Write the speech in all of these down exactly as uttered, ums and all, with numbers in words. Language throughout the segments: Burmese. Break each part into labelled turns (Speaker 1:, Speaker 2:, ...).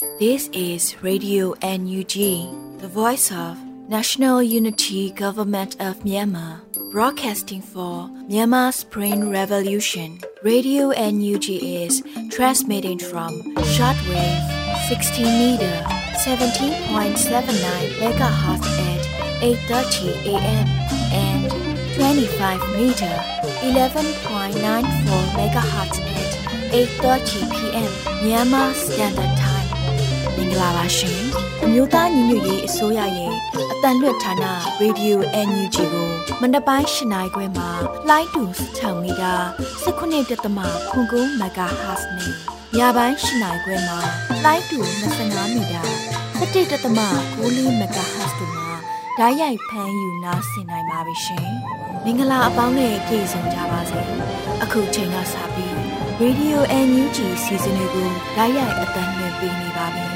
Speaker 1: This is Radio N U G, the voice of National Unity Government of Myanmar, broadcasting for Myanmar's Spring Revolution. Radio N U G is transmitting from shortwave sixteen meter, seventeen point seven nine megahertz at eight thirty a m and twenty-five meter, eleven point nine four megahertz at eight thirty p m Myanmar Standard Time. မင်္ဂလာပါရှင်အမျိုးသားညီညွတ်ရေးအစိုးရရဲ့အတန်လွတ်ဌာန Radio N U G ကိုမနက်ပိုင်း၈နာရီခွဲမှာလိုင်းတူ၆မီတာ၁၉.၉ MHz နဲ့ညပိုင်း၈နာရီခွဲမှာလိုင်းတူ၂၅မီတာ၁၁.၉၄ MHz တို့မှာဓာတ်ရိုက်ဖမ်းယူနားဆင်နိုင်ပါပြီရှင်မင်္ဂလာအပေါင်းနဲ့ကြိတ်ဆုံကြပါစေအခုချိန်ကစပြီး Radio N U G စီစဉ်တွေကိုဓာတ်ရိုက်အတန်လွှင့်ပေးနေပါပြီ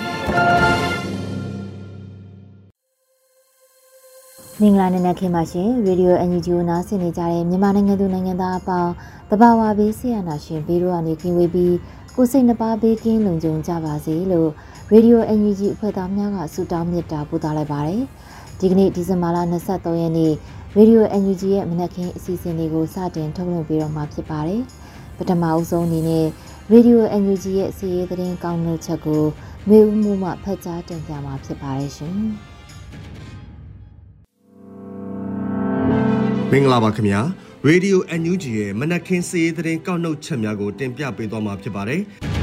Speaker 2: မင်္ဂလာနေ့နဲ့ခင်ပါရှင်ရေဒီယို N U G ကိုနားဆင်နေကြတဲ့မြန်မာနိုင်ငံသူနိုင်ငံသားအပေါင်းတဘာဝဘေးဆရာနာရှင်ဘေးတို့ကနေကင်းဝေးပြီးကိုယ်စိတ်နှပါဘေးကင်းလုံခြုံကြပါစေလို့ရေဒီယို N U G အဖွဲ့သားများကဆုတောင်းမေတ္တာပို့သလိုက်ပါတယ်ဒီကနေ့ဒီဇင်ဘာလ၂၃ရက်နေ့ရေဒီယို N U G ရဲ့မနက်ခင်းအစီအစဉ်လေးကိုစတင်ထုတ်လွှင့်ပေးတော့မှာဖြစ်ပါတယ်ပထမအဦးဆုံးအနေနဲ့ရေဒီယို N U G ရဲ့စီးရေးသတင်းကောင်းနှုတ်ချက်ကိုမေဦးမှုမှဖတ်ကြားတင်ပြမှာဖြစ်ပါတယ်ရှင်
Speaker 3: မင်္ဂလာပါခင်ဗျာ Radio N U G ရဲ့မနက်ခင်းစီးရေးသတင်းကောက်နှုတ်ချက်များကိုတင်ပြပေးသွားမှာဖြစ်ပါတယ်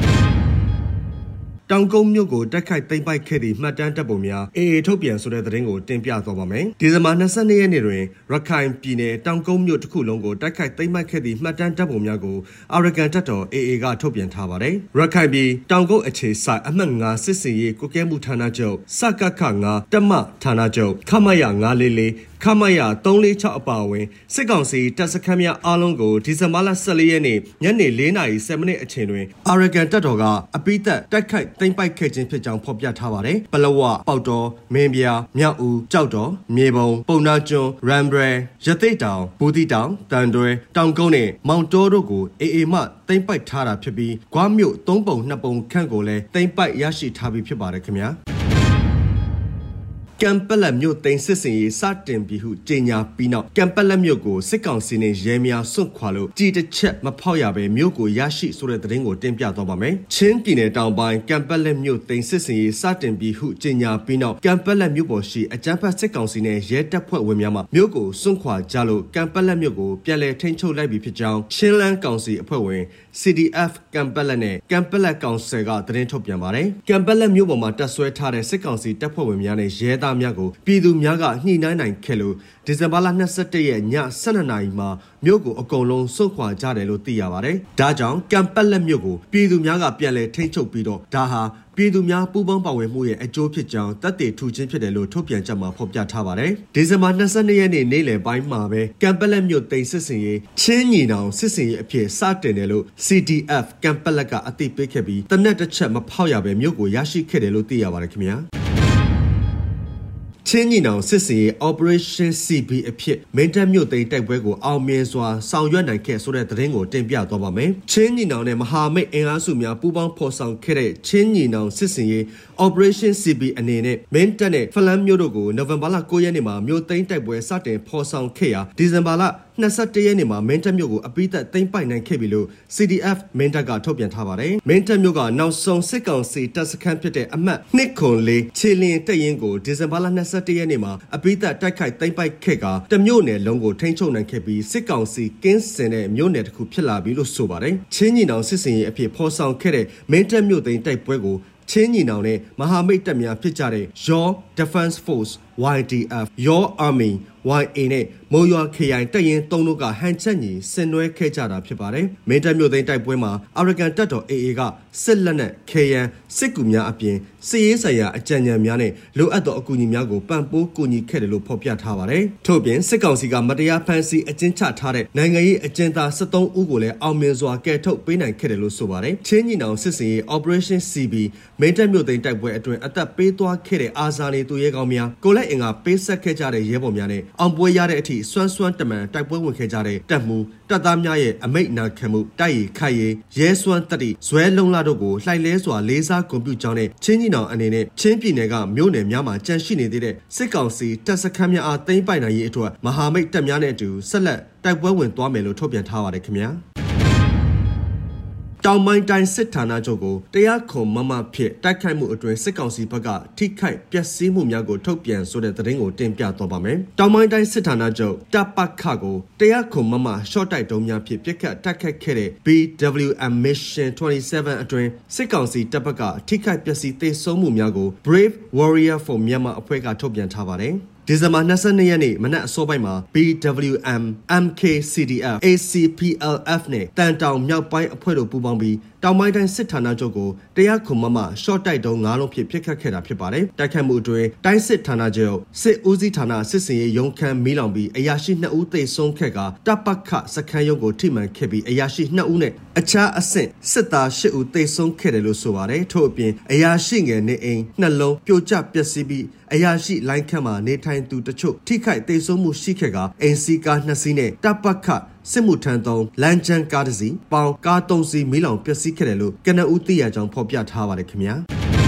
Speaker 3: တောင်ကုန်းမြို့ကိုတိုက်ခိုက်သိမ်းပိုက်ခဲ့သည့်မှတ်တမ်းတပ်ပုံများအေအေထုတ်ပြန်ဆိုတဲ့သတင်းကိုတင်ပြသွားပါမယ်ဒီဇင်ဘာ၂၂ရက်နေ့တွင်ရခိုင်ပြည်နယ်တောင်ကုန်းမြို့တစ်ခုလုံးကိုတိုက်ခိုက်သိမ်းပိုက်ခဲ့သည့်မှတ်တမ်းတပ်ပုံများကိုအာရကန်တပ်တော်အေအေကထုတ်ပြန်ထားပါတယ်ရခိုင်ပြည်တောင်ကုန်းအခြေစိုက်အမှတ်၅စစ်စင်ရေးကုကဲမှုဌာနချုပ်စကခ၅တပ်မဌာနချုပ်ခမရ၅၄၄ခမရ၃၄၆အပါအဝင်စစ်ကောင်စီတပ်စခန်းများအားလုံးကိုဒီဇင်ဘာလ၁၄ရက်နေ့ညနေ၄နာရီ၁၀မိနစ်အချိန်တွင်အာရကန်တပ်တော်ကအပိသက်တိုက်ခိုက်သိမ်းပိုက်ခဲ့ခြင်းဖြစ်ကြောင်းဖော်ပြထားပါတယ်။ပလဝပေါတော်မင်းပြားမြောက်ဦးကြောက်တော်မြေပုံပုံနာကျွန်းရမ်ဘရရသိတ်တောင်ဘူတီတောင်တန်တွဲတောင်ကုန်းနဲ့မောင်တောတို့ကိုအေအေမှသိမ်းပိုက်ထားတာဖြစ်ပြီးဂွားမြို့သုံးပုံနှစ်ပုံခန့်ကိုလည်းသိမ်းပိုက်ရရှိထားပြီးဖြစ်ပါတယ်ခင်ဗျာ။ကံပလက်မြို့သိမ်းစစ်စင်ရေးစတင်ပြီးဟုကြေညာပြီးနောက်ကံပလက်မြို့ကိုစစ်ကောင်စီနဲ့ရဲများစွန့်ခွာလို့ကြည်တစ်ချက်မဖောက်ရပဲမြို့ကိုရရှိဆိုတဲ့သတင်းကိုတင်ပြသွားပါမယ်။ချင်းပြည်နယ်တောင်ပိုင်းကံပလက်မြို့သိမ်းစစ်စင်ရေးစတင်ပြီးဟုကြေညာပြီးနောက်ကံပလက်မြို့ပေါ်ရှိအကြမ်းဖက်စစ်ကောင်စီနဲ့ရဲတပ်ဖွဲ့ဝင်များမှမြို့ကိုစွန့်ခွာကြလို့ကံပလက်မြို့ကိုပြန်လည်ထိန်းချုပ်လိုက်ပြီးဖြစ်ကြောင်းချင်းလန်းကောင်စီအဖွဲ့ဝင် C D F ကံပလက်နဲ့ကံပလက်ကောင်ဆယ်ကသတင်းထုတ်ပြန်ပါတယ်။ကံပလက်မြို့ပေါ်မှာတပ်ဆွဲထားတဲ့စစ်ကောင်စီတပ်ဖွဲ့ဝင်များနဲ့ရဲသားများကိုပြည်သူများကညှိနှိုင်းနိုင်ခဲ့လို့ဒီဇင်ဘာလ၂၁ရက်ည၁၂နာရီမှာမြို့ကိုအကုန်လုံးစွန့်ခွာကြတယ်လို့သိရပါတယ်။ဒါကြောင့်ကံပက်လက်မြို့ကိုပြည်သူများကပြန်လည်ထိန်းချုပ်ပြီးတော့ဒါဟာပြည်သူများပူးပေါင်းပါဝင်မှုရဲ့အကျိုးဖြစ်ကြောင်းတပ်တည်ထူခြင်းဖြစ်တယ်လို့ထုတ်ပြန်ချက်မှာဖော်ပြထားပါတယ်။ဒီဇင်ဘာ၂၂ရက်နေ့နေ့လယ်ပိုင်းမှာပဲကံပက်လက်မြို့သိမ်းစစ်စင်ရေးချင်းညီနောင်စစ်စင်ရေးအဖြစ်စတင်တယ်လို့ C D F ကံပက်လက်ကအသိပေးခဲ့ပြီးတနက်တစ်ချက်မဖောက်ရပဲမြို့ကိုရရှိခဲ့တယ်လို့သိရပါတယ်ခင်ဗျာ။ချင်းညီနောင်စစ်စင်ရေး Operation C B အဖြစ်မင်းတပ်မြို့သိမ်းတိုက်ပွဲကိုအောင်မြင်စွာဆောင်ရွက်နိုင်ခဲ့ဆိုတဲ့သတင်းကိုတင်ပြသွားပါမယ်။ချင်းညီနောင်နဲ့မဟာမိတ်အင်အားစုများပူးပေါင်းဖော်ဆောင်ခဲ့တဲ့ချင်းညီနောင်စစ်စင်ရေး Operation C B အနေနဲ့မင်းတပ်နဲ့ဖလန်းမြို့တို့ကိုနိုဝင်ဘာလ၉ရက်နေ့မှာမြို့သိမ်းတိုက်ပွဲစတင်ဖော်ဆောင်ခဲ့ရာဒီဇင်ဘာလ၂၁ရက်နေ့မှာမင်းတပ်မြို့ကိုအပိသက်သိမ်းပိုက်နိုင်ခဲ့ပြီလို့ C D F မင်းတပ်ကထုတ်ပြန်ထားပါတယ်။မင်းတပ်မြို့ကနောက်ဆုံးစစ်ကောင်စီတပ်စခန်းဖြစ်တဲ့အမှတ်၂ခွန်၄ခြေလင်းတပ်ရင်းကိုဒီဇင်ဘာလ၂၁ရက်နေ့မှာအပိသက်တိုက်ခိုက်သိမ်းပိုက်ခဲ့ကတမြို့နယ်လုံးကိုထိန်းချုပ်နိုင်ခဲ့ပြီးစစ်ကောင်စီကင်းစင်တဲ့မြို့နယ်တစ်ခုဖြစ်လာပြီလို့ဆိုပါတယ်။ချင်းညီနောင်စစ်စင်ရေးအဖြစ်ဖော်ဆောင်ခဲ့တဲ့မင်းတပ်မြို့သိမ်းတိုက်ပွဲကိုချင်းညီနောင်နဲ့မဟာမိတ်တပ်များဖြစ်ကြတဲ့ Your Defense Force Y D F Your Army Y A နဲ့မုံရွာခရိုင်တပ်ရင်းသုံးတို့ကဟန်ချက်ညီဆင်နွှဲခဲ့ကြတာဖြစ်ပါတယ်။မင်းတပ်မြို့သိမ်းတိုက်ပွဲမှာအာရကန်တပ်တော် A A ကစစ်လက်နက်ခေရန်စစ်ကူများအပြင်စစ်ရေးဆိုင်ရာအကြံဉာဏ်များနဲ့လိုအပ်သောအကူအညီများကိုပံ့ပိုးကူညီခဲ့တယ်လို့ဖော်ပြထားပါတယ်။ထို့ပြင်စစ်ကောင်စီကမတရားဖမ်းဆီးအကျဉ်းချထားတဲ့နိုင်ငံရေးအကျဉ်းသား၁၃ဦးကိုလည်းအောင်မြင်စွာကယ်ထုတ်ပေးနိုင်ခဲ့တယ်လို့ဆိုပါတယ်။ချင်းညီနောင်စစ်စင်ရေး Operation C B မင်းတပ်မြို့သိမ်းတိုက်ပွဲအတွင်းအသက်ပေးသွားခဲ့တဲ့အာဇာနည်သူရဲကောင်းများကိုလက်လိုက်အင်္ဂါပေးဆက်ခဲ့ကြတဲ့ရဲဘော်များနဲ့အောင်ပွဲရတဲ့အထိစွမ်းစွမ်းတမန်တိုက်ပွဲဝင်ခဲ့ကြတဲ့တပ်မှုတပ်သားများရဲ့အမိတ်နာခံမှုတိုက်ရီခိုက်ရီရဲစွမ်းတတိဇွဲလုံးလာတို့ကိုလှိုက်လဲစွာလေးစားကွန်ပျူတာနဲ့ချင်းကြီးနောင်အနေနဲ့ချင်းပြည်နယ်ကမြို့နယ်များမှာကြန့်ရှိနေသေးတဲ့စစ်ကောင်စီတပ်စခန်းများအားသိမ်းပိုက်နိုင်ရေးအတွက်မဟာမိတ်တပ်များနဲ့အတူဆက်လက်တိုက်ပွဲဝင်သွားမယ်လို့ထုတ်ပြန်ထားပါတယ်ခင်ဗျာတောင်ပိုင်းတိုင်းစစ်ဌာနချုပ်ကိုတရားခွန်မမဖြစ်တိုက်ခိုက်မှုအတွင်းစစ်ကောင်စီဘက်ကထိခိုက်ပျက်စီးမှုများကိုထုတ်ပြန်ဆိုတဲ့သတင်းကိုတင်ပြသွားပါမယ်။တောင်ပိုင်းတိုင်းစစ်ဌာနချုပ်တပ်ပခကိုတရားခွန်မမရှော့တိုက်တုံးများဖြစ်ပြစ်ခတ်တိုက်ခိုက်ခဲ့တဲ့ B W M Mission twenty-seven အတွင်းစစ်ကောင်စီတပ်ဘက်ကထိခိုက်ပျက်စီးသေဆုံးမှုများကို Brave Warrior for Myanmar အဖွဲ့ကထုတ်ပြန်ထားပါတယ်။ဒီဇင်ဘာ၂၂ရက်နေ့မနက်အစောပိုင်းမှာ B W M M K C D F A C P L F နဲ့တန်တောင်မြောက်ပိုင်းအဖွဲ့တို့ပူးပေါင်းပြီးတောင်ပိုင်းတိုင်းစစ်ဌာနချုပ်ကိုတရားခွန်မမရှော့တိုက်တုံး၅လုံးဖြစ်ပြစ်ခတ်ခဲ့တာဖြစ်ပါတယ်။တိုက်ခိုက်မှုအတွင်းတိုင်းစစ်ဌာနချုပ်စစ်ဦးစီးဌာနစစ်စင်ရေးရုံးခန်းမီးလောင်ပြီးအရာရှိ၂ဦးသေဆုံးခဲ့ကတပ်ပခစခန်းရုံးကိုထိမှန်ခဲ့ပြီးအရာရှိ၂ဦးနဲ့အခြားအဆင့်စစ်သား၈ဦးသေဆုံးခဲ့တယ်လို့ဆိုပါတယ်။ထို့အပြင်အရာရှိငယ်နေအိမ်နှလုံးပြိုကျပျက်စီးပြီးအရာရှိလိုင်းခန့်မှာနေထိုင်သူတချို့ထိခိုက်သေဆုံးမှုရှိခဲ့ကအင်စီကာနှစ်စီးနဲ့တပ်ပခစစ်မှုထမ်းသုံးလမ်းကျန်းကားတစ်စီးပေါင်ကားသုံးစီးမီးလောင်ပျက်စီးခဲ့တယ်လို့ကနဦးသိရကြောင်းဖော်ပြထားပါတယ်ခင်ဗျာ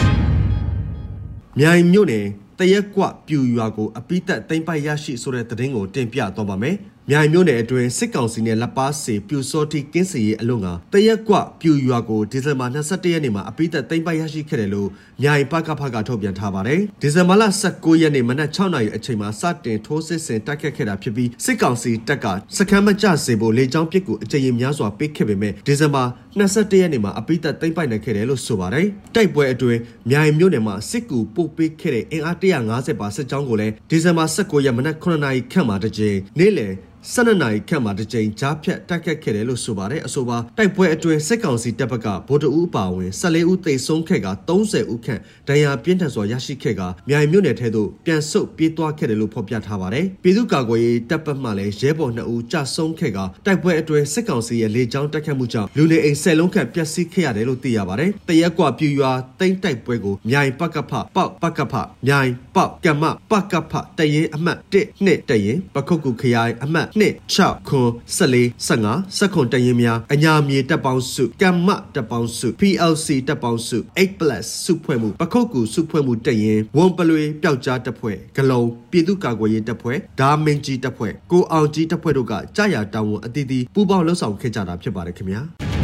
Speaker 3: မြိုင်မြို့နယ်တရက်ကွပြူရွာကိုအပိသက်သိမ်းပိုက်ရရှိဆိုတဲ့သတင်းကိုတင်ပြသွားပါမယ်မြိုင်မြို့နယ်အတွင်းစစ်ကောင်စီနဲ့လက်ပါစီပြူစောတိကင်းစီရေးအလို့ငါတရက်ကွပြူရွာကိုဒီဇင်ဘာ၂၁ရက်နေ့မှာအပိသက်သိမ်းပိုက်ရရှိခဲ့တယ်လို့မြိုင်ပကဖကထုတ်ပြန်ထားပါတယ်ဒီဇင်ဘာလ၁၉ရက်နေ့မနက်၆နာရီအချိန်မှာစတင်ထိုးစစ်ဆင်တိုက်ခတ်ခဲ့တာဖြစ်ပြီးစစ်ကောင်စီတပ်ကစခန်းမကျစေဖို့လေကြောင်းပစ်ကူအကြိမ်များစွာပေးခဲ့ပေမဲ့ဒီဇင်ဘာ၂၁ရက်နေ့မှာအပိသက်သိမ်းပိုက်နိုင်ခဲ့တယ်လို့ဆိုပါတယ်တိုက်ပွဲအတွင်းမြိုင်မြို့နယ်မှာစစ်ကူပို့ပေးခဲ့တဲ့အင်အား၁၅၀ပါစစ်ကြောင်းကိုလည်းဒီဇင်ဘာ၁၉ရက်မနက်၉နာရီခန့်မှာတစ်ကြိမ်နေ့လယ်ဆယ်နှစ်နာရီခန့်မှာတစ်ကြိမ်ကြားဖြတ်တိုက်ခတ်ခဲ့တယ်လို့ဆိုပါတယ်အဆိုပါတိုက်ပွဲအတွင်းစစ်ကောင်စီတပ်ဘက်ကဗိုလ်တအူးအပါအဝင်၁၄ဦးသေဆုံးခဲ့က၃၀ဦးခန့်ဒဏ်ရာပြင်းထန်စွာရရှိခဲ့ကမြိုင်မြို့နယ်ထဲသို့ပြန်ဆုတ်ပြေးသွားခဲ့တယ်လို့ဖော်ပြထားပါတယ်ပြည်သူ့ကာကွယ်ရေးတပ်ဘက်မှလည်းရဲဘော်၂ဦးကြာဆုံးခဲ့ကတိုက်ပွဲအတွင်းစစ်ကောင်စီရဲ့လေကြောင်းတိုက်ခတ်မှုကြောင့်လူနေအိမ်၁၀လုံးခန့်ပျက်စီးခဲ့ရတယ်လို့သိရပါတယ်တရက်ကွပြူရွာတိမ့်တိုက်ပွဲကိုမြိုင်ပကဖပေါက်ပကဖမြိုင်ပေါက်ကမ္မပကဖတရင်အမှတ်၁ ၂တရင်ပခုတ်ကူခရိုင်အမှတ်၂ ၆ခွန်၁၄ ၁၅ ၁၇တရင်များအညာမြေတပ်ပေါင်းစုကမ္မတပ်ပေါင်းစု P L C တပ်ပေါင်းစု eight plus စုဖွဲ့မှုပခုတ်ကူစုဖွဲ့မှုတရင်ဝန်ပလွေပျောက်ကြားတပ်ဖွဲ့ဂလုံပြည်သူ့ကာကွယ်ရေးတပ်ဖွဲ့ဒါမင်းကြီးတပ်ဖွဲ့ကိုအောင်ကြီးတပ်ဖွဲ့တို့ကကြာရတာဝန်အသီးသီးပူးပေါင်းလှုပ်ဆောင်ခဲ့ကြတာဖြစ်ပါတယ်ခင်ဗျာ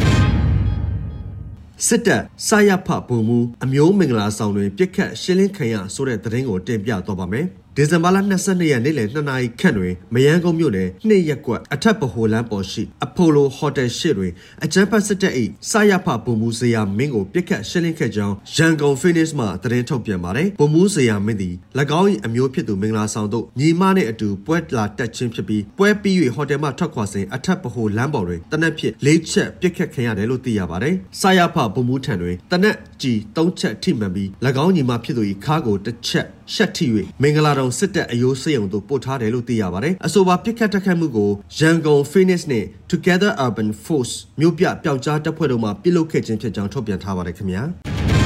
Speaker 3: စစ်တပ်စရဖဗိုလ်မှူးအမျိုးမင်္ဂလာဆောင်တွင်ပြစ်ခတ်ရှင်းလင်းခံရဆိုတဲ့သတင်းကိုတင်ပြသွားပါမယ်ဒီဇင်ဘာလ၂၂ရက်နေ့လယ်၂နာရီခန့်တွင်မယန်းကုန်းမြို့နယ်နှစ်ရက်ကွက်အထက်ဗဟိုလမ်းပေါ်ရှိအပိုလိုဟိုတယ်ရှိတွင်အကြမ်းဖက်စစ်တပ်၏စရဖဗိုလ်မှူးဇေယျမင်းကိုပြစ်ခတ်ရှင်းလင်းခဲ့ကြောင်းရန်ကုန် Phoenix မှသတင်းထုတ်ပြန်ပါတယ်ဗိုလ်မှူးဇေယျမင်းသည်၎င်း၏အမျိုးဖြစ်သူမင်္ဂလာဆောင်တို့ညီမနှင့်အတူပွဲလာတက်ချင်းဖြစ်ပြီးပွဲပြီး၍ဟိုတယ်မှထွက်ခွာစဉ်အထက်ဗဟိုလမ်းပေါ်တွင်တနက်ဖြစ်လေးချက်ပြစ်ခတ်ခံရတယ်လို့သိရပါတယ်စရဖဗိုလ်မှူးထံတွင်တနက်ကြီးသုံးချက်ထိမှန်ပြီး၎င်းညီမဖြစ်သူ၏ခါကိုတစ်ချက်ရှက်ထိ၍မင်္ဂလာတောင်စစ်တပ်အယိုးစေယုံတို့ပို့ထားတယ်လို့သိရပါတယ်အဆိုပါပြစ်ခတ်တိုက်ခိုက်မှုကိုရန်ကုန် Phoenix နဲ့ Together Urban Force မြို့ပြပျောက်ကြားတပ်ဖွဲ့တို့မှပြုလုပ်ခဲ့ခြင်းဖြစ်ကြောင်းထုတ်ပြန်ထားပါတယ်ခင်ဗျာ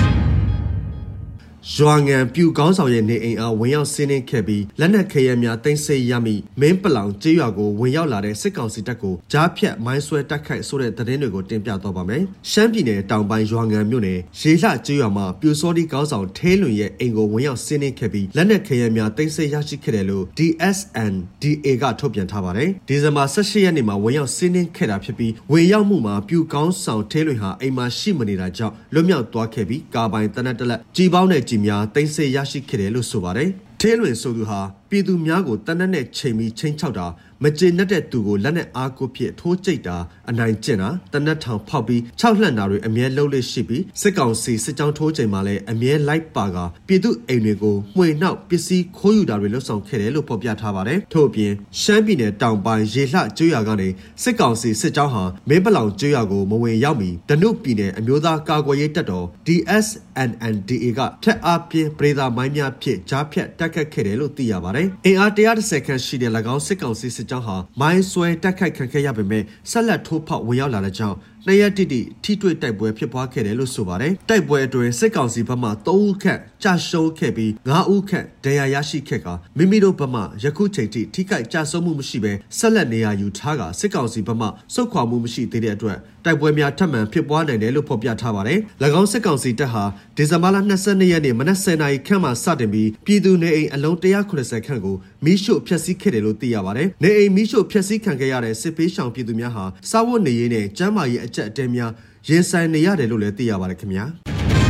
Speaker 3: ရွာငံပြူကောင်းဆောင်ရဲ့နေအိမ်အားဝင်ရောက်စီးနင်းခဲ့ပြီးလက်နက်ခဲယမ်းများတင်ဆက်ရမိမင်းပလောင်ကျေးရွာကိုဝင်ရောက်လာတဲ့စစ်ကောင်စီတပ်ကိုကြားဖြတ်မိုင်းဆွဲတိုက်ခိုက်ဆိုတဲ့သတင်းတွေကိုတင်ပြတော့ပါမယ်။ရှမ်းပြည်နယ်တောင်ပိုင်းရွာငံမြို့နယ်ရေလှကျေးရွာမှာပြူစောတိကောင်းဆောင်ထဲလွင်ရဲ့အိမ်ကိုဝင်ရောက်စီးနင်းခဲ့ပြီးလက်နက်ခဲယမ်းများတင်ဆက်ရရှိခဲ့တယ်လို့ D S N D A ကထုတ်ပြန်ထားပါတယ်။ဒီဇင်ဘာ၁၈ရက်နေ့မှာဝင်ရောက်စီးနင်းခဲ့တာဖြစ်ပြီးဝင်ရောက်မှုမှာပြူကောင်းဆောင်ထဲလွင်ဟာအိမ်မှာရှိမနေတာကြောင့်လွတ်မြောက်သွားခဲ့ပြီးကာပိုင်တနက်တလက်ကြီးပေါင်းတဲ့ကြီးများတင်ဆက်ရရှိခဲ့တယ်လို့ဆိုပါတယ်။ထဲလွင်ဆိုသူဟာပြည်သူများကိုတနက်နဲ့ချိန်ပြီးချင်းချောက်တာမကျေနပ်တဲ့သူကိုလက်နဲ့အားကိုဖြစ်ထိုးကြိတ်တာအနိုင်ကျင့်တာတနက်ထောင်ဖောက်ပြီးခြောက်လှန့်တာတွေအမြဲလှုပ်လက်ရှိပြီးစစ်ကောင်စီစစ်ကြောင်းထိုးချိန်မှာလည်းအမြဲလိုက်ပါကပြည်သူအိမ်တွေကိုမှွေနှောက်ပစ္စည်းခိုးယူတာတွေလှုပ်ဆောင်ခဲ့တယ်လို့ဖော်ပြထားပါတယ်ထို့အပြင်ရှမ်းပြည်နယ်တောင်ပိုင်းရေလှကျွော်ကနေစစ်ကောင်စီစစ်ကြောင်းဟာမင်းပလောင်ကျွော်ကိုမဝင်ရောက်မီဒနုပြည်နယ်အမျိုးသားကာကွယ်ရေးတပ်တော် D S N N D A ကထက်အားပြင်းပရိသာမိုင်းများဖြင့်ကြားဖြတ်တိုက်ခတ်ခဲ့တယ်လို့သိရပါတယ်ပါတယ်။အင်အားone hundred tenခန့်ရှိတဲ့၎င်းစစ်ကောင်စီစစ်ကြောင်းဟာမိုင်းဆွဲတိုက်ခိုက်ခံခဲ့ရပေမဲ့ဆက်လက်ထိုးဖောက်ဝင်ရောက်လာတဲ့ကြောင့်နှစ်ရက်တိတိထိတွေ့တိုက်ပွဲဖြစ်ပွားခဲ့တယ်လို့ဆိုပါတယ်။တိုက်ပွဲအတွင်းစစ်ကောင်စီဘက်မှသုံးဦးခန့်ကြာရှုံးခဲ့ပြီးငါးဦးခန့်ဒဏ်ရာရရှိခဲ့ကမိမိတို့ဘက်မှယခုချိန်ထိထိခိုက်ကြဆုံးမှုမရှိဘဲဆက်လက်နေရာယူထားကစစ်ကောင်စီဘက်မှစုခွာမှုမရှိသေးတဲ့အတွက်တိုက်ပွဲများထပ်မံဖြစ်ပွားနိုင်တယ်လို့ဖော်ပြထားပါတယ်။၎င်းစစ်ကောင်စီတပ်ဟာဒီဇင်ဘာလ၂၂ရက်နေ့မနက်၁၀နာရီခန့်မှစတင်ပြီးပြည်သူနေအိမ်အလုံးone hundred eightyခန့်ကိုမီးရှို့ဖျက်ဆီးခဲ့တယ်လို့သိရပါတယ်။နေအိမ်မီးရှို့ဖျက်ဆီးခံခဲ့ရတဲ့စစ်ပေးရှောင်ပြည်သူများဟာစားဝတ်နေရေးနဲ့ကျန်းမာရေးအကျပ်အတည်းများရင်ဆိုင်နေရတယ်လို့လည်းသိရပါတယ်ခင်ဗျာ။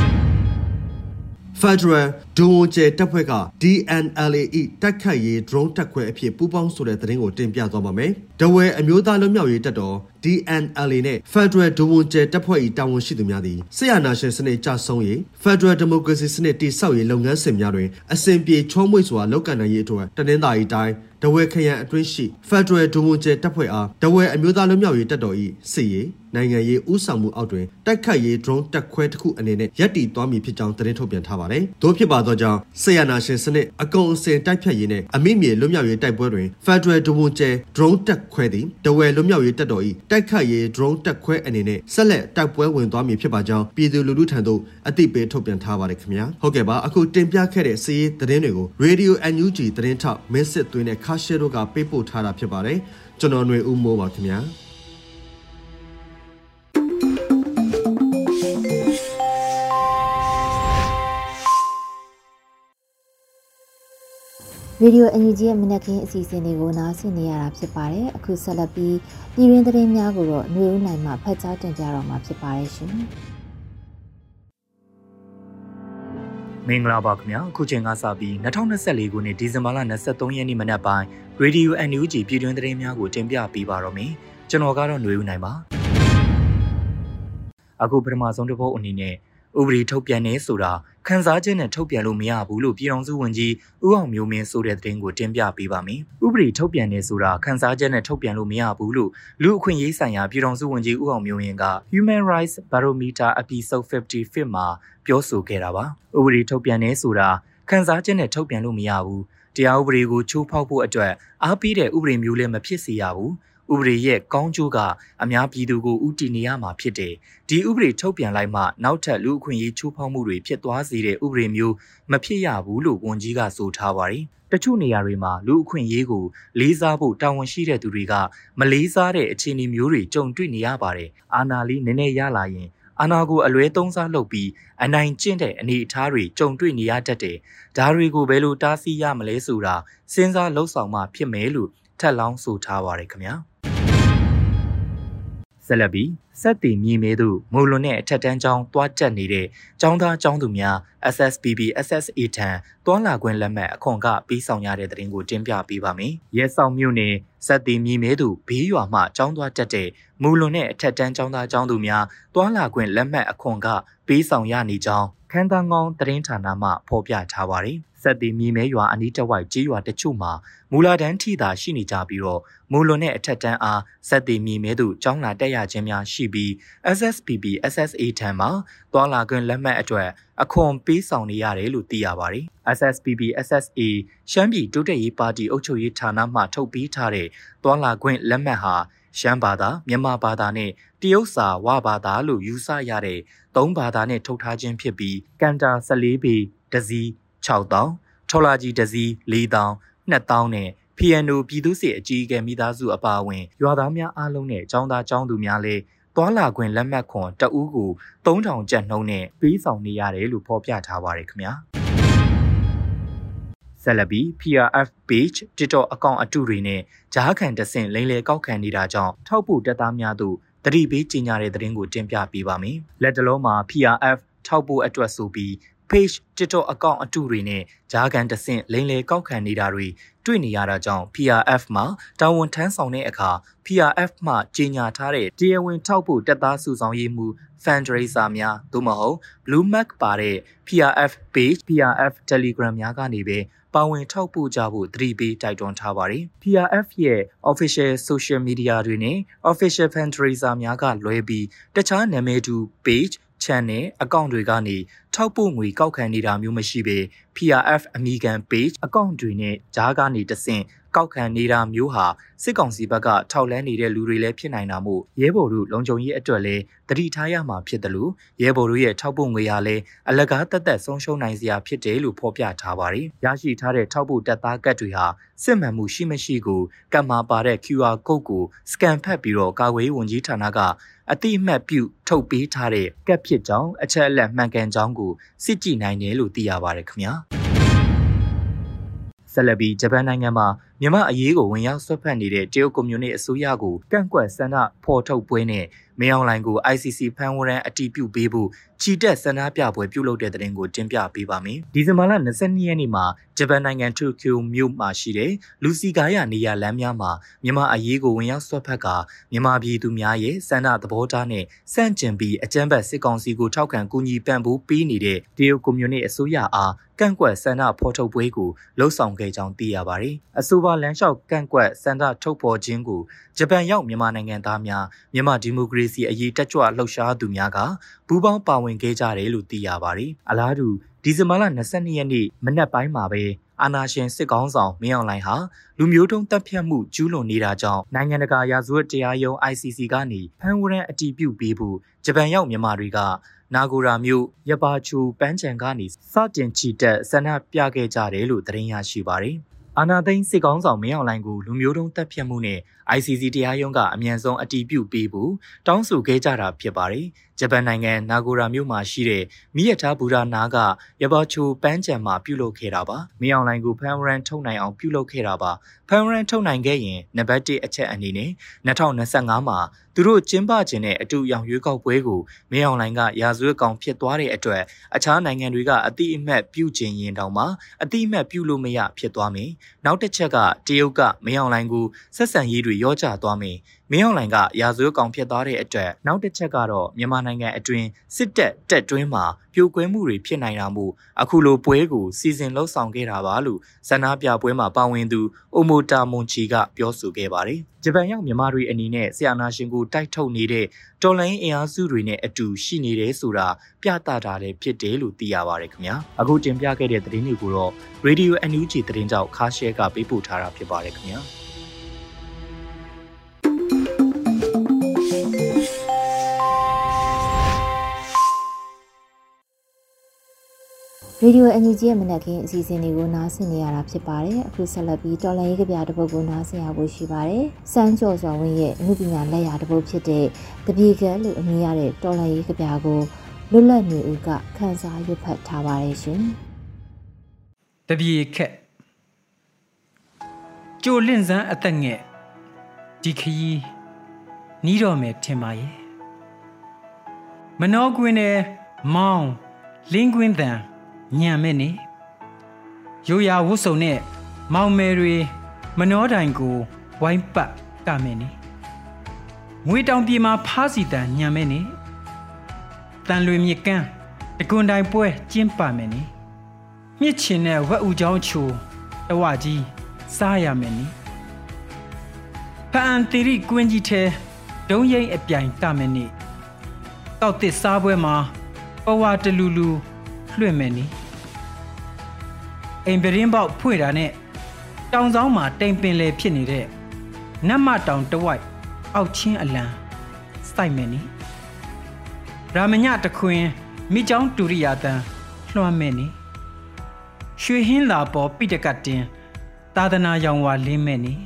Speaker 3: Federal ဒုဝန်ကျဲတပ်ဖွဲ့က D N L A E တိုက်ခိုက်ရေး drone တပ်ခွဲအဖြစ်ပူးပေါင်းဆိုတဲ့သတင်းကိုတင်ပြသွားပါမယ်။ဒဝဲအမျိုးသားလွတ်မြောက်ရေးတပ်တော် D N L A နဲ့ Federal ဒုဝန်ကျဲတပ်ဖွဲ့၏တာဝန်ရှိသူများသည်ဆရာနာရှင်စနစ်ကြဆုံးရေး Federal Democracy စနစ်တည်ဆောက်ရေးလုပ်ငန်းစဉ်များတွင်အစဉ်ပြေချောမွေ့စွာလုပ်ကိုင်နိုင်ရေးအတွက်တနင်္သာရီတိုင်းဒဝဲခရိုင်အတွင်းရှိ Federal ဒုဝန်ကျဲတပ်ဖွဲ့အားဒဝဲအမျိုးသားလွတ်မြောက်ရေးတပ်တော်၏စစ်ရေးနိုင်ငံရေးဦးဆောင်မှုအောက်တွင်တိုက်ခိုက်ရေး drone တပ်ခွဲတစ်ခုအနေနဲ့ရပ်တည်သွားမည်ဖြစ်ကြောင်းသတင်းထုတ်ပြန်ထားပါတယ်။သို့ဖြစ်ပါသောကြောင့်ဆရာနာရှင်စနစ်အကုန်အစင်တိုက်ဖြတ်ရေးနဲ့အမိမြေလွတ်မြောက်ရေးတိုက်ပွဲတွင် Federal ဒုဝန်ကျဲ drone တပ်ခွဲသည်ဒဝဲလွတ်မြောက်ရေးတပ်တော်၏တိုက်ခိုက်ရေး drone တပ်ခွဲအနေနဲ့ဆက်လက်တိုက်ပွဲဝင်သွားမည်ဖြစ်ပါကြောင်းပြည်သူလူထုထံသို့အသိပေးထုတ်ပြန်ထားပါတယ်ခင်ဗျာ။ဟုတ်ကဲ့ပါအခုတင်ပြခဲ့တဲ့စီးရေးသတင်းတွေကို Radio N U G သတင်းထောက်မင်းစစ်သွင်းတဲ့ခါရှဲတို့ကပေးပို့ထားတာဖြစ်ပါတယ်။ကျွန်တော်ຫນွေဦးမိုးပါခင်ဗျာ။
Speaker 2: Radio အန်ယူဂျီရဲ့မနက်ခင်းအစီအစဉ်တွေကိုနားဆင်နေရတာဖြစ်ပါတယ်အခုဆက်လက်ပြီးပြည်တွင်းသတင်းများကိုတော့ຫນွေဦးနိုင်မှဖတ်ကြားတင်ပြတော့မှာဖြစ်ပါတယ်ရှင်
Speaker 4: မင်္ဂလာပါခင်ဗျာအခုချိန်ကစပြီး၂၀၂၄ခုနှစ်ဒီဇင်ဘာလ၂၃ရက်နေ့မနက်ပိုင်း Radio အန်ယူဂျီပြည်တွင်းသတင်းများကိုတင်ပြပေးပါတော့မယ်ကျွန်တော်ကတော့ຫນွေဦးနိုင်ပါအခုပထမဆုံးတစ်ပုဒ်အနေနဲ့ဥပဒေထုတ်ပြန်နေဆိုတာခန်းစားချက်နဲ့ထုတ်ပြန်လို့မရဘူးလို့ပြည်ထောင်စုဝန်ကြီးဦးအောင်မျိုးမင်းဆိုတဲ့သတင်းကိုတင်ပြပေးပါမယ်။ဥပဒေထုတ်ပြန်နေဆိုတာခန်းစားချက်နဲ့ထုတ်ပြန်လို့မရဘူးလို့လူအခွင့်အရေးဆိုင်ရာပြည်ထောင်စုဝန်ကြီးဦးအောင်မျိုးမင်းက Human Rights Barometer Episode fifty-five မှာပြောဆိုခဲ့တာပါ။ဥပဒေထုတ်ပြန်နေဆိုတာခန်းစားချက်နဲ့ထုတ်ပြန်လို့မရဘူး။တရားဥပဒေကိုချိုးဖောက်ဖို့အတွက်အားပေးတဲ့ဥပဒေမျိုးလည်းမဖြစ်စေရဘူး။ဥပဒေရဲ့ကောင်းကျိုးကအများပြည်သူကိုဥတီနေရမှာဖြစ်တယ်။ဒီဥပဒေထုတ်ပြန်လိုက်မှနောက်ထပ်လူအခွင့်အရေးချိုးဖောက်မှုတွေဖြစ်သွားစေတဲ့ဥပဒေမျိုးမဖြစ်ရဘူးလို့ဝန်ကြီးကဆိုထားပါတယ်။တချို့နေရာတွေမှာလူအခွင့်အရေးကိုလေးစားဖို့တာဝန်ရှိတဲ့သူတွေကမလေးစားတဲ့အခြေအနေမျိုးတွေကြုံတွေ့နေရပါတယ်။အာဏာလေးနည်းနည်းရလာရင်အာဏာကိုအလွဲသုံးစားလုပ်ပြီးအနိုင်ကျင့်တဲ့အနေအထားတွေကြုံတွေ့နေရတတ်တယ်။ဒါတွေကိုဘယ်လိုတားဆီးရမလဲဆိုတာစဉ်းစားလှုပ်ဆောင်မှဖြစ်မယ်လို့ထပ်လောင်းဆိုထားပါတယ်ခင်ဗျာ။ဆက်လက်ပြီးစက်တီမြေမဲသူမိုးလွန်တဲ့အထက်တန်းကျောင်းတွားတက်နေတဲ့ကျောင်းသားကျောင်းသူများ S S B B S S A ထံတွားလာခွင့်လက်မှတ်အခွန်ကပေးဆောင်ရတဲ့သတင်းကိုတင်ပြပေးပါမယ်။ရဲဆောင်မြို့နယ်စက်တီမြေမဲသူဘေးရွာမှကျောင်းသွားတက်တဲ့မိုးလွန်တဲ့အထက်တန်းကျောင်းသားကျောင်းသူများတွားလာခွင့်လက်မှတ်အခွန်ကပေးဆောင်ရနေကြောင်းခန်းတန်းကောင်းသတင်းဌာနမှဖော်ပြထားပါတယ်။စက်တီမြေမဲရွာအနီးတစ်ဝိုက်ကြေးရွာတချို့မှာမူလာတန်းထိသာရှိနေကြပြီးတော့မိုးလွန်တဲ့အထက်တန်းအားစက်တီမြေမဲသူကျောင်းလာတက်ရခြင်းများရှိပြီး S S B B S S A ထံမှာတွာလာခွင့်လက်မှတ်အတွက်အခွန်ပေးဆောင်နေရတယ်လို့သိရပါတယ်။ S S B B S S A ရှမ်းပြည်တိုးတက်ရေးပါတီအုပ်ချုပ်ရေးဌာနမှထုတ်ပေးထားတဲ့တွာလာခွင့်လက်မှတ်ဟာရှမ်းဘာသာမြန်မာဘာသာနဲ့တရုတ်စာဝဘာသာလို့ယူဆရတဲ့သုံးဘာသာနဲ့ထုတ်ထားခြင်းဖြစ်ပြီးကန်တာ၁၄ပေတစီ၆တောင်းထော်လာကြီးတစီ၄တောင်း၂တောင်းနဲ့ P N O ပြည်သူ့စစ်အကြီးအကဲမိသားစုအပါအဝင်ရွာသားများအားလုံးနဲ့ကျောင်းသားကျောင်းသူများလည်းတွာလာခွင့်လက်မှတ်ခွန်တအူးကိုသုံးထောင်ကျပ်နှုန်းနဲ့ပေးဆောင်နေရတယ်လို့ဖော်ပြထားပါတယ်ခင်ဗျာဆက်လက်ပြီး P R F page TikTok အကောင့်အတုတွေနဲ့ဂျားခံတဆင့်လိမ်လည်ကောက်ခံနေတာကြောင့်ထောက်ပို့တပ်သားများတို့တတိပေးကြီးညာတဲ့သတင်းကိုတင်ပြပေးပါမယ်လက်တလုံးမှာ P R F ထောက်ပို့အတွက်ဆိုပြီး page TikTok အကောင့်အတုတွေနဲ့ဂျားခံတဆင့်လိမ်လည်ကောက်ခံနေတာတွေတွေ့နေရတာကြောင့် P R F မှာတာဝန်ထမ်းဆောင်တဲ့အခါ P R F မှကြီးညာထားတဲ့တရားဝင်ထောက်ပို့တပ်သားစုဆောင်ရေးမှု fundraiser များသို့မဟုတ် Blue Mark ပါတဲ့ P R F page P R F Telegram များကနေပဲပါဝင်ထောက်ပို့ကြဖို့သတိပေးတိုက်တွန်းထားပါတယ်။ P R F ရဲ့ official social media တွေနဲ့ official fundraiser များကလွဲပြီးတခြားနာမည်တူ page channel အကောင့်တွေကနေထောက်ပို့ငွေကောက်ခံနေတာမျိုးမရှိပေ P R F အမီကန် page အကောင့်တွေနဲ့ဂျားကနေတဆင့်ကောက်ခံနေတာမျိုးဟာစစ်ကောင်စီဘက်ကထောက်လန်းနေတဲ့လူတွေလည်းဖြစ်နိုင်တာမို့ရဲဘော်တို့လုံခြုံရေးအတွက်လည်းတတိထားရမှာဖြစ်တယ်လို့ရဲဘော်တို့ရဲ့ထောက်ပို့ငွေဟာလည်းအလကားတက်တက်ဆုံးရှုံးနိုင်စရာဖြစ်တယ်လို့ဖော်ပြထားပါတယ်။ရရှိထားတဲ့ထောက်ပို့တပ်သားကတ်တွေဟာစစ်မှန်မှုရှိမရှိကိုကတ်မှာပါတဲ့ Q R code ကို scan ဖတ်ပြီးတော့ကာကွယ်ရေးဝန်ကြီးဌာနကအတိအမှတ်ပြုထုတ်ပေးထားတဲ့ကတ်ဖြစ်ကြောင်းအချက်အလက်မှန်ကန်ကြောင်းကိုစစ်ကြည့်နိုင်တယ်လို့သိရပါတယ်ခင်ဗျာ။ဆက်လက်ပြီးဂျပန်နိုင်ငံမှာမြန်မာအရေးကိုဝင်ရောက်ဆွတ်ဖက်နေတဲ့တရုတ်ကွန်မြူနစ်အစိုးရကိုကန့်ကွက်ဆန္ဒဖော်ထုတ်ပွဲနဲ့မင်းအောင်လှိုင်ကို I C C ဖမ်းဝရမ်းအတည်ပြုပေးဖို့ချီတက်ဆန္ဒပြပွဲပြုလုပ်တဲ့တဲ့တင်ကိုတင်ပြပေးပါမယ်။ဒီဇင်ဘာလ၂၂ရက်နေ့မှာဂျပန်နိုင်ငံတိုကျိုမြို့မှာရှိတဲ့လူစီကာယာနေရာလမ်းများမှာမြန်မာအရေးကိုဝင်ရောက်ဆွတ်ဖက်ကမြန်မာပြည်သူများရဲ့ဆန္ဒသဘောထားနဲ့စန့်ကျင်ပြီးအကြမ်းဖက်စစ်ကောင်စီကိုထောက်ခံကူညီပံ့ပိုးပေးနေတဲ့တရုတ်ကွန်မြူနစ်အစိုးရအားကန့်ကွက်ဆန္ဒဖော်ထုတ်ပွဲကိုလှုပ်ဆောင်ခဲ့ကြောင်းသိရပါတယ်။အဆိုပါလမ်းလျှောက်ကန့်ကွက်ဆန္ဒထုတ်ဖော်ခြင်းကိုဂျပန်ရောက်မြန်မာနိုင်ငံသားများမြန်မာဒီမိုကရေစီအရေးတက်ကြွလှုပ်ရှားသူများကပူးပေါင်းပါဝင်ခဲ့ကြတယ်လို့သိရပါတယ်။အလားတူဒီဇင်ဘာလ၂၂ရက်နေ့မနက်ပိုင်းမှာပဲအာဏာရှင်စစ်ကောင်ဆောင်မင်းအောင်လှိုင်ဟာလူမျိုးတုံးတပ်ဖြတ်မှုကျူးလွန်နေတာကြောင့်နိုင်ငံတကာရာဇဝတ်တရားရုံး I C C ကနေဖမ်းဝရမ်းအတည်ပြုပေးဖို့ဂျပန်ရောက်မြန်မာတွေကနာဂိုရာမြို့ရပါချူပန်းချံကနေစတင်ချီတက်ဆန္ဒပြခဲ့ကြတယ်လို့သတင်းရရှိပါတယ်။အာဏာသိမ်းစစ်ကောင်ဆောင်မင်းအောင်လှိုင်ကိုလူမျိုးတုံးတပ်ဖြတ်မှုနဲ့ I C C တရားရုံးကအမြန်ဆုံးအတည်ပြုပေးဖို့တောင်းဆိုခဲ့ကြတာဖြစ်ပါတယ်။ဂျပန်နိုင်ငံနာဂိုရာမြို့မှာရှိတဲ့မိရထားဘူရာနာကရပါချိုပန်းချံမှာပြုလုပ်ခဲ့တာပါ။မင်းအောင်လှိုင်ကိုဖမ်းဝရမ်းထုတ်နိုင်အောင်ပြုလုပ်ခဲ့တာပါ။ဖမ်းဝရမ်းထုတ်နိုင်ခဲ့ရင်နံပါတ်၁အချက်အနေနဲ့၂၀၂၅မှာသူတို့ကျင်းပခြင်းနဲ့အတူရောင်ရွေးကောက်ပွဲကိုမင်းအောင်လှိုင်ကရာဇဝတ်ကောင်ဖြစ်သွားတဲ့အတွက်အခြားနိုင်ငံတွေကအတိအမှတ်ပြုခြင်းရင်တောင်မှအတိအမှတ်ပြုလို့မရဖြစ်သွားမယ်။နောက်တစ်ချက်ကတရုတ်ကမင်းအောင်လှိုင်ကိုဆက်ဆံရေးတွေရောကျသွားမယ်။မင်းအောင်လှိုင်ကရာဇဝတ်ကောင်ဖြစ်သွားတဲ့အတွက်နောက်တစ်ချက်ကတော့မြန်မာနိုင်ငံအတွင်းစစ်တပ်တက်တွင်းမှာပြိုကွဲမှုတွေဖြစ်နိုင်တာမို့အခုလိုပွဲကိုစီစဉ်လှုပ်ဆောင်ခဲ့တာပါလို့ဆန္ဒပြပွဲမှာပါဝင်သူအိုမိုတာမွန်ချီကပြောဆိုခဲ့ပါတယ်။ဂျပန်ရောက်မြန်မာတွေအနေနဲ့ဆီယနာရှင်ကိုတိုက်ထုတ်နေတဲ့တော်လိုင်းအင်အားစုတွေနဲ့အတူရှိနေတယ်ဆိုတာပြသတာလည်းဖြစ်တယ်လို့သိရပါတယ်ခင်ဗျာ။အခုတင်ပြခဲ့တဲ့သတင်းတွေကိုတော့ Radio N U G သတင်းကြောင့်ခါရှဲကပေးပို့ထားတာဖြစ်ပါတယ်ခင်ဗျာ။
Speaker 2: ရေဒီယို N U G ရဲ့မနက်ခင်းအစီအစဉ်တွေကိုနားဆင်နေရတာဖြစ်ပါတယ်။အခုဆက်လက်ပြီးတော်လန်ရေးကဗျာတစ်ပုဒ်ကိုနားဆင်ရဖို့ရှိပါတယ်။စန်းကျော်စွာဝင်းရဲ့အမှုပညာလက်ရာတစ်ပုဒ်ဖြစ်တဲ့တပြေကန်းလို့အမည်ရတဲ့တော်လန်ရေးကဗျာကိုလွတ်လပ်နေဦးကခန်းစားရွတ်ဖတ်ထားပါတယ်ရှင်
Speaker 5: ။တပြေခက်ကြိုလင့်စမ်းအသက်ငယ်ဒီခရီးနီးတော်မယ်ထင်ပါရဲ့။မနှောကွင်းနဲ့မောင်းလင်းကွင်းတန်ညံမဲ့နေရိုးရာဝတ်စုံနဲ့မောင်မယ်တွေမနှောတိုင်ကိုဝိုင်းပတ်ကမဲ့နေငွေတောင်ပြေမှာဖားစီတန်ညံမဲ့နေတန်လွေမြကန်းတကွန်တိုင်ပွဲကျင်းပမယ်နေမြစ်ချင်တဲ့ဝက်ဥချောင်းချိုတဝကြီးစားရမယ်နေဖအန်တီရီကွင်းကြီးထဲဒုံရိမ့်အပြိုင်တမယ်နေတောက်တစ်စားပွဲမှာပဝါတလူလူလွှင့်မယ်နေအိမ်ပရင်းပေါက်ဖွင့်တာနဲ့တောင်ဆောင်မှာတိမ်ပင်လေဖြစ်နေတဲ့နတ်မတောင်တဝိုက်အောက်ချင်းအလံစိုက်မယ်နေရာမညတခွင်မိချောင်းတူရိယာတန်လွှမ်းမယ်နေရွှေဟင်းလာပေါ်ပိတကတင်သာသနာရောင်ဝါလင်းမယ်နေ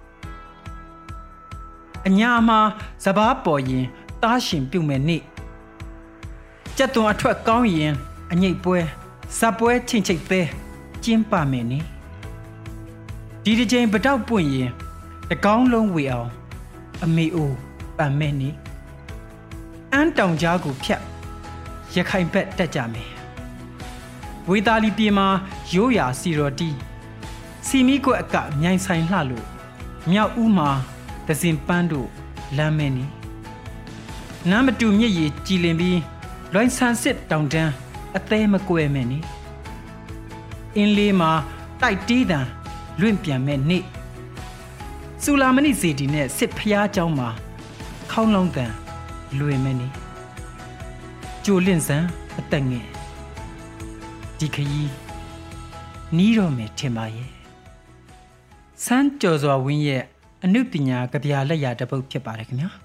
Speaker 5: အညာမှာစပားပေါ်ရင်တားရှင်ပြုတ်မယ်နေကြက်သွန်အထွက်ကောင်းရင်အငိတ်ပွဲစပွဲချင်းချိတ်သေးကျင်းပမယ်နေဒီတစ်ချိန်ပတောက်ပွင့်ရင်တကောင်းလုံးဝေအောင်အမေအိုပန်မဲ့နေအန်းတောင်ကြားကိုဖြတ်ရခိုင်ဘက်တက်ကြမယ်ဝေသားလီပြေမှာရိုးရာစီရော်တီစီမီကွက်အကမြိုင်ဆိုင်လှလို့မြောက်ဦးမှာသစင်ပန်းတို့လမ်းမဲ့နေနမ်းမတူမြစ်ရည်ကြည်လင်ပြီးလွိုင်းဆန်စစ်တောင်တန်းအသေးမကွယ်မဲ့နေအင်းလေးမှာတိုက်တီးတံလွင့်ပြန်မဲ့နေစူလာမဏိစေတီနဲ့စစ်ဖျားเจ้าမှာခေါင်းလုံးတံလွယ်မဲ့နေဂျကြိုလင့်စံအသက်ငယ်ဒီခရီးနီးတော့မယ်ထင်ပါရဲ့စမ်းကြော်စွာဝင်းရဲ့အနုပညာကဗျာလက်ရာတစ်ပုဒ်ဖြစ်ပါတယ်ခင်ဗျာ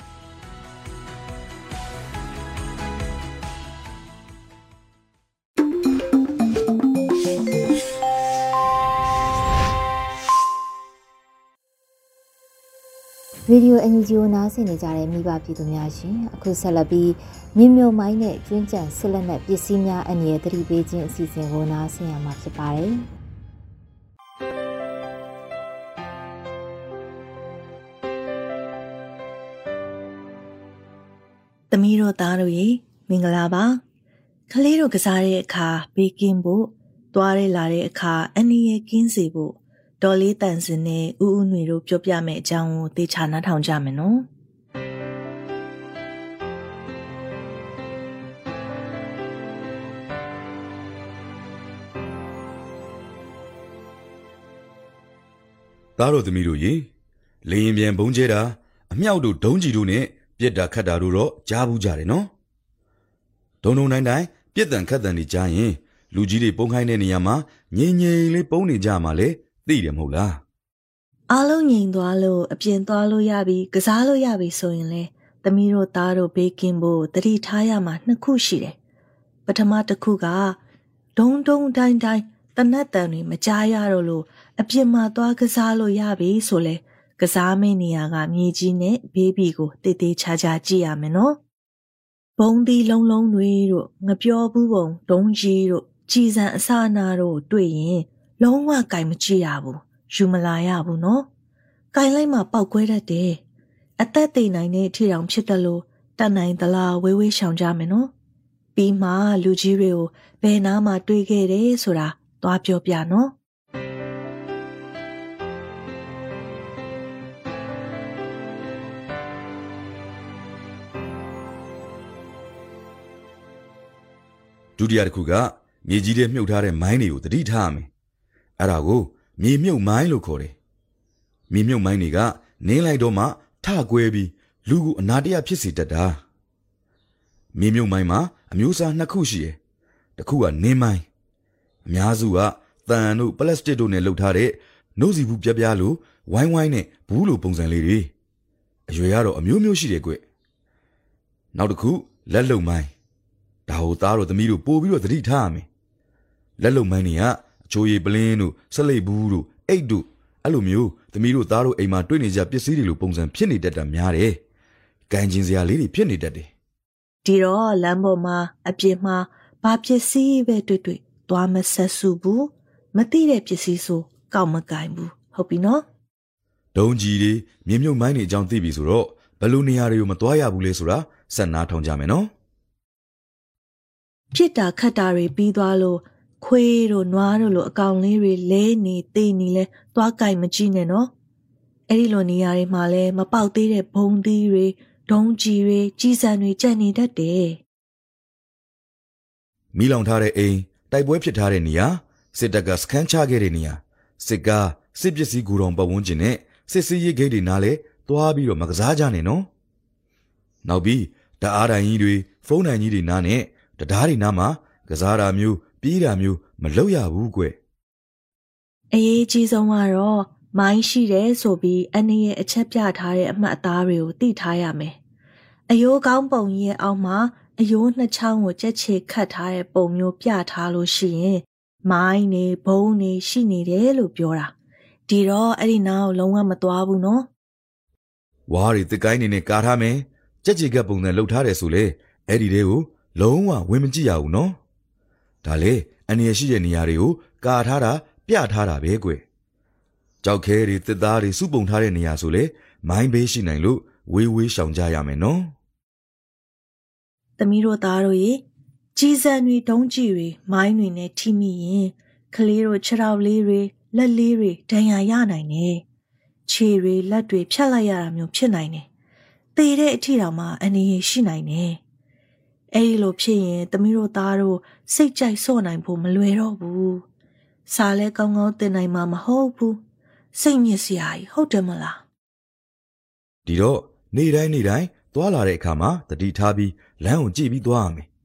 Speaker 2: ရေဒီယိုအန်ယူဂျီကိုနားဆင်နေကြတဲ့မိဘပြည်သူများရှင်အခုဆက်လက်ပြီးမြင်းမြုံမိုင်းနဲ့ကျွင်းကြံစစ်လက်နက်ပစ္စည်းများအနည်းသတိပေးခြင်းအစီအစဉ်ကိုနားဆင်ရမှာဖြစ်ပါတယ်
Speaker 1: ။သမီးတို့သားတို့ရေမင်္ဂလာပါ။ကလေးတို့ကစားတဲ့အခါဘေးကင်းဖို့သွားရလာတဲ့အခါအနည်းကင်းစေဖို့ဒေါ်လေးတန်စင်နဲ့ဦးဦးຫນွေတို့ပြောပြမယ့်အကြောင်းကိုသေချာနားထောင်ကြမယ်နော်
Speaker 6: ။သားတို့သမီးတို့ရေလေရင်ပြန်ဘုံကျဲတာအမြောက်တို့ဒုံးကြီးတို့နဲ့ပြက်တာခတ်တာတို့တော့ကြားဘူးကြတယ်နော်။ဒုံဒုံတိုင်းတိုင်းပြက်တန်ခတ်တန်တွေကြားရင်လူကြီးတွေပုံခိုင်းတဲ့နေရာမှာငြိမ်ငြိမ်လေးပုံနေကြမှာလေသိတယ်မဟုတ်လား
Speaker 1: အားလုံးငြိမ်သွားလို့အပြင်သွားလို့ရပြီကစားလို့ရပြီဆိုရင်လေသမီးတို့သားတို့ဘေးကင်းဖို့တတိထားရမှာနှစ်ခုရှိတယ်ပထမတစ်ခုကဒုံဒုံတိုင်းတိုင်းတနတ်တန်တွေမကြားရတော့လို့အပြင်မှာသွားကစားလို့ရပြီဆိုလေကစားမင်းနေရာကမြေကြီးနဲ့ဘေးဘီကိုတေးသေးချာချာကြည့်ရမယ်နော်ဘုံဒီလုံးလုံးတွေတို့ငပြောဘူးပုံဒုံကြီးတို့ကြည်စံအစနာတို့တွေ့ရင်လုံးဝကြိုင်မကြည့်ရဘူးယူမလာရဘူးနော်ကြိုင်လိုက်မှပောက်ကွဲတတ်တယ်အသက်သိနိုင်တဲ့အထီတောင်ဖြစ်တယ်လို့တတ်နိုင်သလားဝေးဝေးရှောင်ကြမယ်နော်ပြီးမှလူကြီးတွေကိုဘယ်နားမှာတွေ့ခဲ့တယ်ဆိုတာသွားပြောပြနော်
Speaker 6: ဒုတိယတစ်ခုကမြေကြီးထဲမြုပ်ထားတဲ့မိုင်းတွေကိုသတိထားရမယ်အဲ့ဒါကိုမြေမြုပ်မိုင်းလို့ခေါ်တယ်မြေမြုပ်မိုင်းတွေကနင်းလိုက်တော့မှထကွဲပြီးလူကိုအနာတရဖြစ်စေတတ်တာမြေမြုပ်မိုင်းမှာအမျိုးအစားနှစ်ခုရှိတယ်တစ်ခုကနင်းမိုင်းအများစုကသံတို့ပလတ်စတစ်တို့နဲ့လုပ်ထားတဲ့နှုတ်စီဘူးပြပြလို့ဝိုင်းဝိုင်းနဲ့ဘူးလိုပုံစံလေးတွေအရွယ်ကတော့အမျိုးမျိုးရှိတယ်ကွနောက်တစ်ခုလက်လုံမိုင်းဒါဟိုသားတို့သမီးတို့ပို့ပြီးတော့သတိထားရမယ်လက်လုံမိုင်းတွေကအချိုးရည်ပလင်းတို့ဆက်လိပ်ဘူးတို့အိတ်တို့အဲ့လိုမျိုးသမီးတို့သားတို့အိမ်မှာတွေ့နေကြပစ္စည်းတွေလိုပုံစံဖြစ်နေတတ်တာများတယ်။ဂိုင်ကျင်စရာလေးတွေဖြစ်နေတတ်တယ်
Speaker 1: ။ဒီတော့လမ်းပေါ်မှာအပြစ်မှာဘာပစ္စည်းပဲတွေ့တွေ့သွားမဆက်စုဘူးမသိတဲ့ပစ္စည်းဆိုကောက်မကင်ဘူးဟုတ်ပြီနော်
Speaker 6: ။ဒုံကြီးတွေမြေမြုပ်မိုင်းတွေအကြောင်းသိပြီဆိုတော့ဘယ်လိုနေရာတွေကိုမသွားရဘူးလဲဆိုတာဆက်နားထောင်ကြမယ်နော်
Speaker 1: ။ဖြစ်တာခတ်တာတွေပြီးသွားလို့ခွေးတို့နွားတို့လိုအကောင်လေးတွေလဲနေသေးနေလဲသွားကြိုက်မကြည့်နဲ့နော်အဲ့ဒီလိုနေရာတွေမှာလဲမပေါက်သေးတဲ့ဘုံသီးတွေဒုံကြီးတွေကြီးစံတွေကြက်နေတတ်တယ်
Speaker 6: မီးလောင်ထားတဲ့အိမ်တိုက်ပွဲဖြစ်ထားတဲ့နေရာစစ်တပ်ကစခန်းချခဲ့တဲ့နေရာစစ်ကားစစ်ပစ္စည်းဂူတောင်ပတ်ဝန်းကျင်နဲ့စစ်စီးရေးဂိတ်တွေနားလဲသွားပြီးတော့မကစားကြနဲ့နော်နောက်ပြီးဓာတ်အားတိုင်ကြီးတွေဖုန်းတိုင်ကြီးတွေနားနဲ့တရားတွေနားမှာကစားတာမျိုးပြေးတာမျိုးမလုပ်ရဘူးကွ
Speaker 1: အရေးကြီးဆုံးကတော့မိုင်းရှိတယ်ဆိုပြီးအနေရဲ့အချက်ပြထားတဲ့အမှတ်အသားတွေကိုသိထားရမယ်အယိုးကောင်းပုံကြီးရဲ့အောက်မှာအယိုးနှစ်ချောင်းကိုကြက်ချေခတ်ထားတဲ့ပုံမျိုးပြထားလို့ရှိရင်မိုင်းနေဘုံနေရှိနေတယ်လို့ပြောတာဒီတော့အဲ့ဒီနားကိုလုံးဝမသွားဘူးနော်
Speaker 6: ဝါးတွေတစ်ကိုင်းနေနဲ့ကာထားမယ်ကြက်ချေကပုံစံလှုပ်ထားတယ်ဆိုလေအဲ့ဒီတွေကိုလုံးဝဝင်မကြည့်ရဘူးနော်ဒါလေအနေရရှိတဲ့နေရာတွေကိုကာထားတာပြထားတာပဲကွကြောက်ခဲတွေတစ်သားတွေစုပုံထားတဲ့နေရာဆိုလေမိုင်းဘေးရှိနိုင်လို့ဝေးဝေးရှောင်ကြရမယ်နော်
Speaker 1: သမီးတို့သားတို့ရေကြီးစံတွေဒုံးကြီးတွေမိုင်းတွေနဲ့ထိမိရင်ကလေးတို့ခြေထောက်လေးတွေလက်လေးတွေဒဏ်ရာရနိုင်တယ်ခြေတွေလက်တွေဖြတ်လိုက်ရတာမျိုးဖြစ်နိုင်တယ်သေတဲ့အထိတောင်မှအနေရရှိနိုင်တယ်အဲ့ဒီလိုဖြစ်ရင်သမီးတို့သားတို့စိတ်ကြိုက်ဆော့နိုင်ဖို့မလွယ်တော့ဘူးစားလဲကောင်းကောင်းတင်နိုင်မှာမဟုတ်ဘူးစိတ်ညစ်စရာကြီးဟုတ်တယ်မလား
Speaker 6: ဒီတော့နေ့တိုင်းနေ့တိုင်းသွားလာတဲ့အခါမှာတတိထားပြီးလမ်းကိုကြည့်ပြီးသွားရမယ်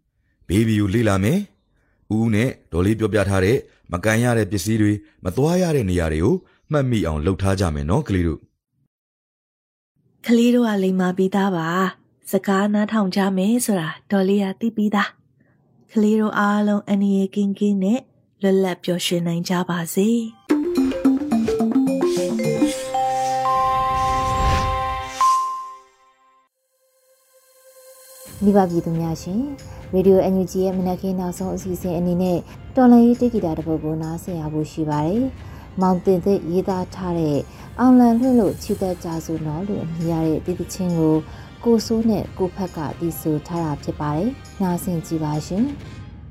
Speaker 6: ဘေဘီကိုလေ့လာမယ်ဦးနဲ့ဒေါ်လေးပြောပြထားတဲ့မကန်ရတဲ့ပစ္စည်းတွေမသွားရတဲ့နေရာတွေကိုမှတ်မိအောင်လုပ်ထားကြမယ်နော်ကလေးတို့
Speaker 7: ကလေးတို့ကလိမ္မာပြီးသားပါစကားနားထောင်ကြမယ်ဆိုတာဒေါ်လေးကသိပြီးသားကလေးတို့အားလုံးအန္တရာယ်ကင်းကင်းနဲ့လွတ်လပ်ပျော်ရွှင်နိုင်ကြပါစေ
Speaker 2: မိဘပြည်သူများရှင်ရေဒီယို အန် ယူ ဂျီ ရဲ့မနက်ခင်းနောက်ဆုံးအစီအစဉ်အနေနဲ့တော်လှန်ရေးတေဂီတာတစ်ပုဒ်ကိုနားဆင်ရဖို့ရှိပါတယ်။မောင်တင်သက်ရေးသားထားတဲ့အောင်လံလွှင့်လို့ချီတက်ကြဆိုတော့လို့အမည်ရတဲ့ဒီသချင်းကိုကိုစိုးနဲ့ကိုဖက်ကတီးဆိုထားတာဖြစ်ပါတယ်။နားဆင်ကြည့်ပါရှင်။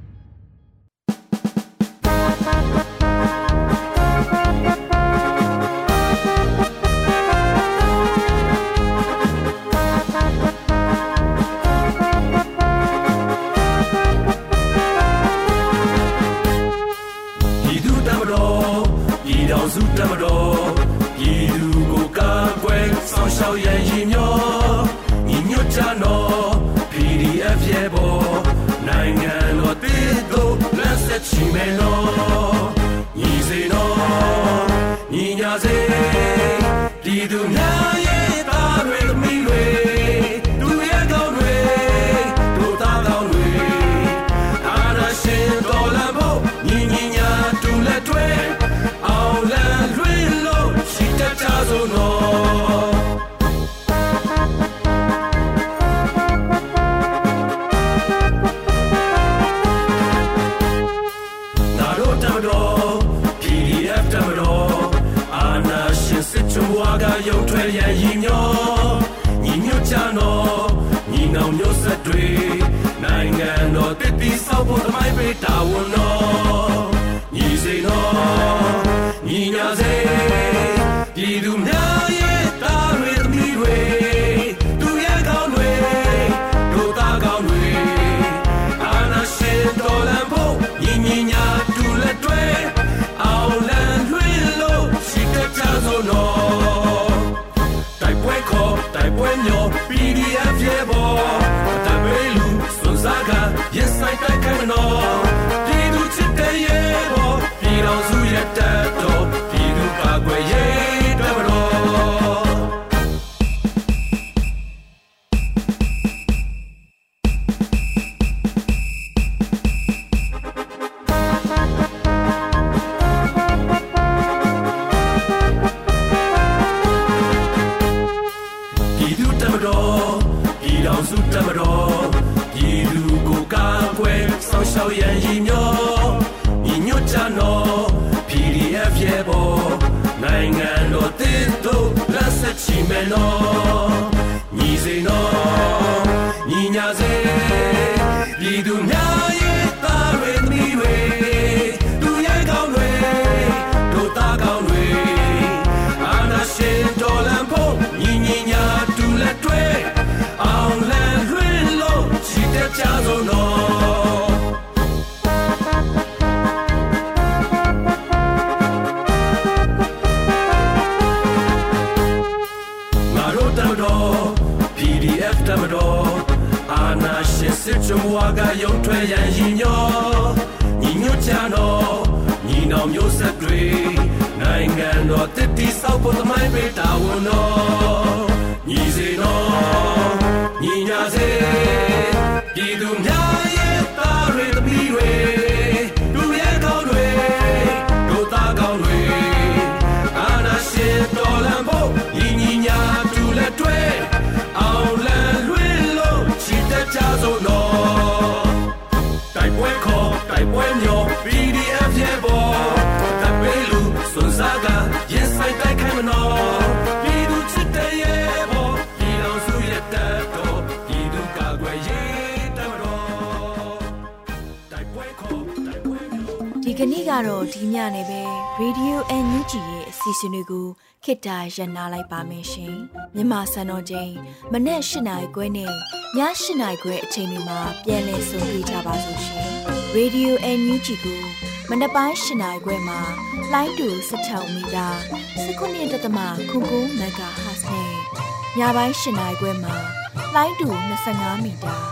Speaker 1: ဒီကနေ့ကတော့ဒီညနေပဲ Radio အန် ယူ ဂျီ ရဲ့အစီအစဉ်တွေကိုခေတ္တရနာလိုက်ပါမယ်ရှင်။မြန်မာစံတော်ချိန်မနေ့၈နာရီခွဲနဲ့ည၈နာရီခွဲအချိန်တွေမှာပြန်လည်ဆုံတွေ့ကြပါလို့ရှင်။ Radio အန် ယူ ဂျီ ကိုမနက်ပိုင်း၈နာရီခွဲမှာလိုင်းတူ၁၆မီတာ၁၉ဒသမ၉၉မဂါဟတ်နဲ့ညပိုင်း၈နာရီခွဲမှာလိုင်းတူ၂၅မီတာ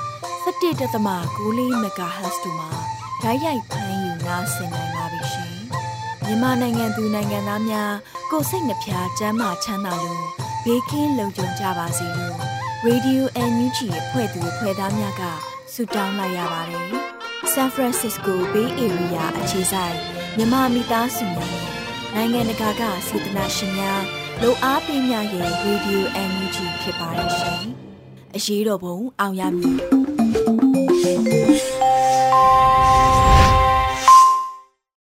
Speaker 1: တစ်တသမကိုလေးမဂါဟတ်စ်တို့မှာဓာတ်ရိုက်ဖမ်းယူနားဆင်နိုင်ပါပြီရှင်မြန်မာနိုင်ငံသူနိုင်ငံသားများကိုစိတ်နှပြချမ်းမာချမ်းသာလို့ဘေးကင်းလုံခြုံကြပါစေလို့ Radio အန် ယူ ဂျီ ရဲ့ဖွဲ့သူဖွဲ့သားများကဆုတောင်းလိုက်ရပါတယ် San Francisco Bay Area အခြေစိုက်မြန်မာမိသားစုများနဲ့နိုင်ငံတကာကစေတနာရှင်များလိုအားပေးများရဲ့ Radio အန် ယူ ဂျီ ဖြစ်ပါတယ်ရှင်အရေးတော်ပုံအောင်ရမည်